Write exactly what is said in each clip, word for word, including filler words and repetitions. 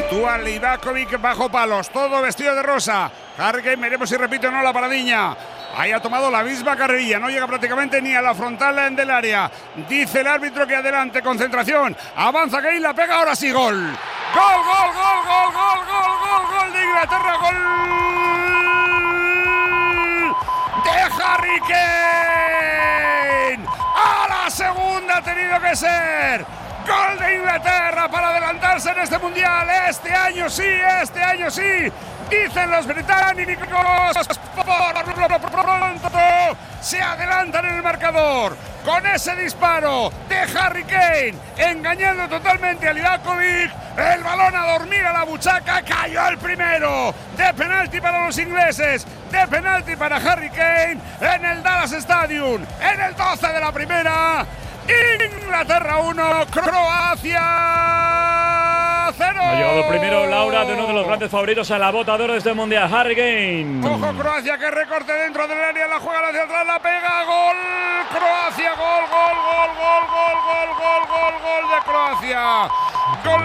Actúa Livakovic bajo palos, todo vestido de rosa. Harry Kane, veremos si repite o no la paradiña. Ahí ha tomado la misma carrerilla, no llega prácticamente ni a la frontal del área. Dice el árbitro que adelante, concentración. Avanza Kane, la pega, ahora sí, gol. Gol, gol, gol, gol, gol, gol, gol, gol de Inglaterra, gol de Harry Kane. A la segunda ha tenido que ser. Gol de Inglaterra para adelantarse en este mundial. Este año sí, este año sí. Dicen los británicos, por pronto se adelantan en el marcador con ese disparo de Harry Kane, engañando totalmente a Livakovic. El balón a dormir a la buchaca, cayó el primero de penalti para los ingleses, de penalti para Harry Kane en el Dallas Stadium, en el doce de la primera. Inglaterra uno, Croacia cero. Ha llegado primero Laura de uno de los grandes favoritos a la bota de oro de este mundial, Harry Kane. Ojo Croacia, que recorte dentro del área, la juega hacia atrás, la pega, gol. Croacia, gol, gol, gol, gol, gol, gol, gol, gol, gol de Croacia. Gol.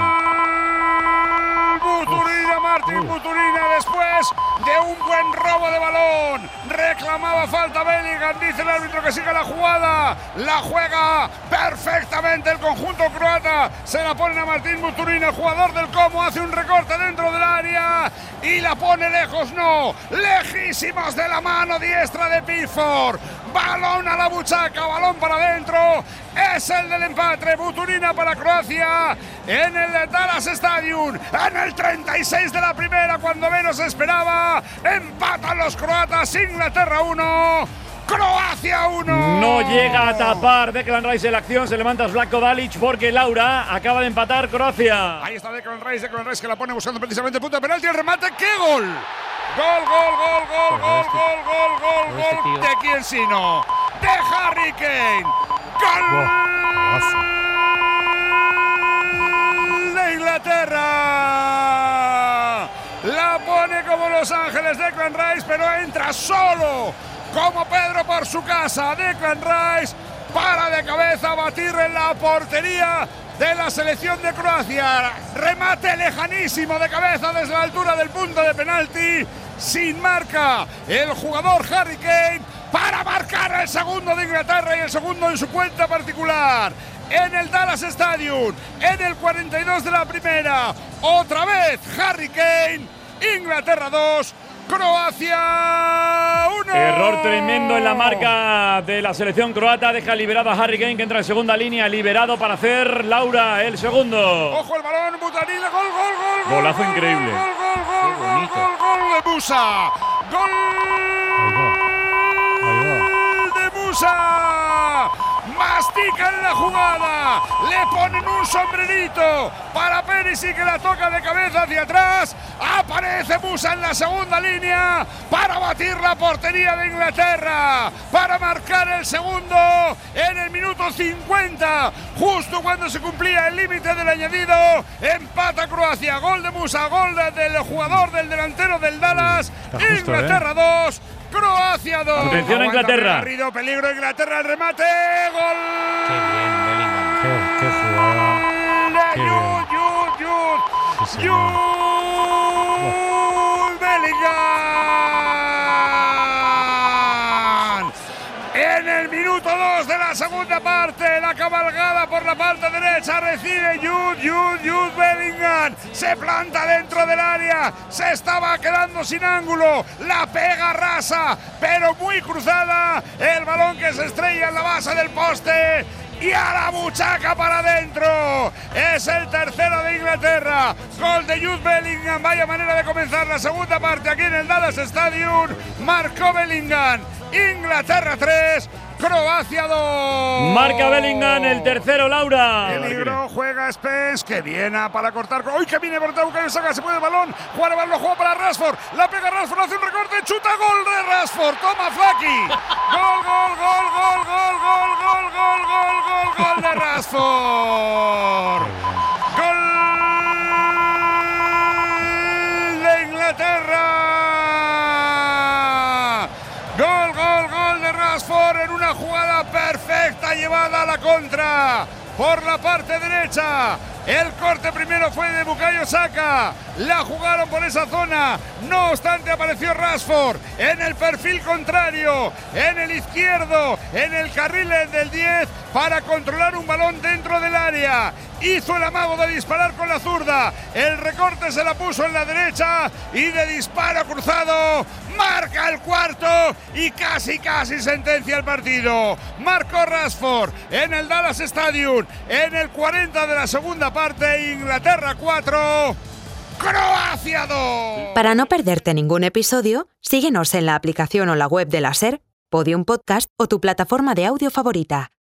Buturina, Martín Buturina, después de un buen robo de balón. Reclamaba falta Bellingham, dice el árbitro que siga la jugada. La juega perfectamente el conjunto croata. Se la pone a Martín Buturina, el jugador del Como, hace un recorte dentro del área y la pone lejos, no, lejísimos de la mano diestra de Pickford. Balón a la buchaca, balón para adentro. Es el del empate, Buturina para Croacia en el Dallas Stadium, en el treinta y seis de la primera, cuando menos esperaba. Empatan los croatas, Inglaterra uno, Croacia uno. No llega a tapar Declan Rice en la acción, se levanta Zlatko Dalic porque Laura acaba de empatar Croacia. Ahí está Declan Rice, Declan Rice que la pone buscando precisamente el punto de penalti, el remate, ¡qué gol! Gol, gol, gol, gol, gol, gol, gol, gol, gol. ¿De quién sino? De Harry Kane. Gol de Inglaterra. La pone como Los Ángeles Declan Rice, pero entra solo como Pedro por su casa. Declan Rice para de cabeza a batir en la portería de la selección de Croacia. Remate lejanísimo de cabeza desde la altura del punto de penalti. Sin marca el jugador Harry Kane para marcar el segundo de Inglaterra y el segundo en su cuenta particular. En el Dallas Stadium, en el cuarenta y dos de la primera. Otra vez Harry Kane. Inglaterra dos, Croacia uno. Error tremendo en la marca de la selección croata. Deja liberado a Harry Kane, que entra en segunda línea. Liberado para hacer Laura el segundo. Ojo el balón, Butanila, gol, gol, gol. Golazo gol, increíble. Gol, gol, gol, gol, gol, gol, gol de Musa. Gol de Musa. Mastican la jugada, le ponen un sombrerito para Perisic, que la toca de cabeza hacia atrás. Aparece Musa en la segunda línea para batir la portería de Inglaterra, para marcar el segundo en el minuto cincuenta, justo cuando se cumplía el límite del añadido. Empata Croacia, gol de Musa, gol del jugador, del delantero del Dallas. Inglaterra dos, ¿eh? Croacia dos. Atención a Inglaterra. Garrido, peligro Inglaterra, el remate, gol. Qué bien, Bellingham. Qué, qué jugada. Jude, Jude, Jude. Sí, sí, Jude Bellingham. En el minuto dos de la segunda parte, la cabalgada por la parte derecha recibe Jude, Jude, Jude Bellingham. Se planta dentro del área, se estaba quedando sin ángulo. La pega rasa, pero muy cruzada. El balón que se estrella en la base del poste. Y a la buchaca para adentro. Es el tercero de Inglaterra. Gol de Jude Bellingham. Vaya manera de comenzar la segunda parte aquí en el Dallas Stadium. Marcó Bellingham. Inglaterra tres, Croacia dos. Marca Bellingham el tercero, Laura. Peligro, juega Spence, que viene para cortar. ¡Uy, que viene por Bukayo Saka! Se puede el balón. Juan el balón, lo juega para Rashford. La pega Rashford, hace un recorte, chuta, gol de Rashford. Toma Flaky. Gol, gol, gol, gol, gol, gol, gol, gol, gol, gol, gol de Rashford. Gol de Inglaterra. Gol, gol, gol de Rashford en una jugada perfecta llevada a la contra por la parte derecha. El corte primero fue de Bukayo Saka. La jugaron por esa zona. No obstante, apareció Rashford en el perfil contrario, en el izquierdo, en el carril del diez, para controlar un balón dentro del área. Hizo el amago de disparar con la zurda. El recorte se la puso en la derecha y de disparo cruzado marca el cuarto y casi casi sentencia el partido. Marcó Rashford en el Dallas Stadium en el cuarenta de la segunda parte. Inglaterra cuatro, Croacia dos. Para no perderte ningún episodio, síguenos en la aplicación o la web de la SER, Podium Podcast o tu plataforma de audio favorita.